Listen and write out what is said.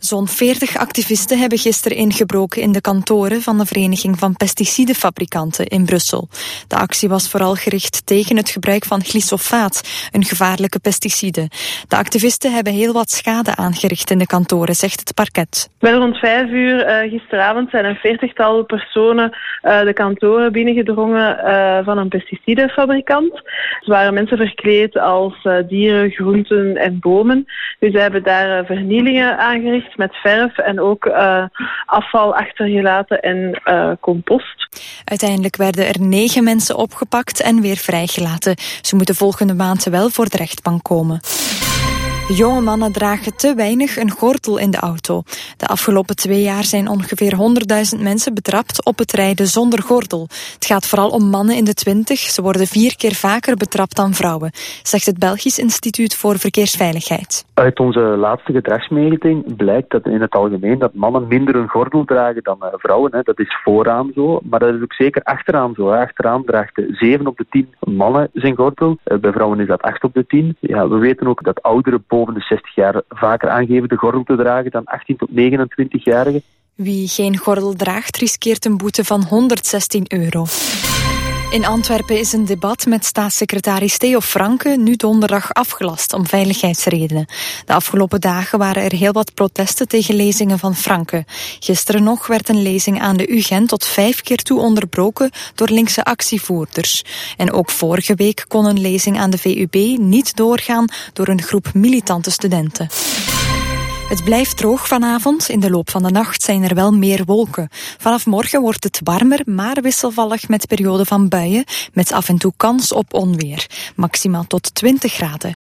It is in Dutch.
Zo'n 40 activisten hebben gisteren ingebroken in de kantoren van de Vereniging van Pesticidenfabrikanten in Brussel. De actie was vooral gericht tegen het gebruik van glyfosaat, een gevaarlijke pesticide. De activisten hebben heel wat schade aangericht in de kantoren, zegt het parket. Wel rond 5 uur gisteravond zijn een 40-tal personen de kantoren binnengedrongen van een pesticidenfabrikant. Er waren mensen verkleed als dieren, groenten en bomen. Dus ze hebben daar vernielingen aangericht met verf en ook afval achtergelaten en compost. Uiteindelijk werden er 9 mensen opgepakt en weer vrijgelaten. Ze moeten volgende maand wel voor de rechtbank komen. Jonge mannen dragen te weinig een gordel in de auto. De afgelopen 2 jaar zijn ongeveer 100.000 mensen betrapt op het rijden zonder gordel. Het gaat vooral om mannen in de 20. Ze worden 4 keer vaker betrapt dan vrouwen, zegt het Belgisch Instituut voor Verkeersveiligheid. Uit onze laatste gedragsmeting blijkt dat in het algemeen dat mannen minder een gordel dragen dan vrouwen. Dat is vooraan zo, maar dat is ook zeker achteraan zo. Achteraan draagt 7 op de 10 mannen zijn gordel. Bij vrouwen is dat 8 op de 10. Ja, we weten ook dat ouderen boven de 60 jaar vaker aangeven de gordel te dragen dan 18 tot 29-jarigen. Wie geen gordel draagt, riskeert een boete van €116. In Antwerpen is een debat met staatssecretaris Theo Franke nu donderdag afgelast om veiligheidsredenen. De afgelopen dagen waren er heel wat protesten tegen lezingen van Franke. Gisteren nog werd een lezing aan de UGent tot 5 keer toe onderbroken door linkse actievoerders. En ook vorige week kon een lezing aan de VUB niet doorgaan door een groep militante studenten. Het blijft droog vanavond. In de loop van de nacht zijn er wel meer wolken. Vanaf morgen wordt het warmer, maar wisselvallig met perioden van buien, met af en toe kans op onweer. Maximaal tot 20 graden.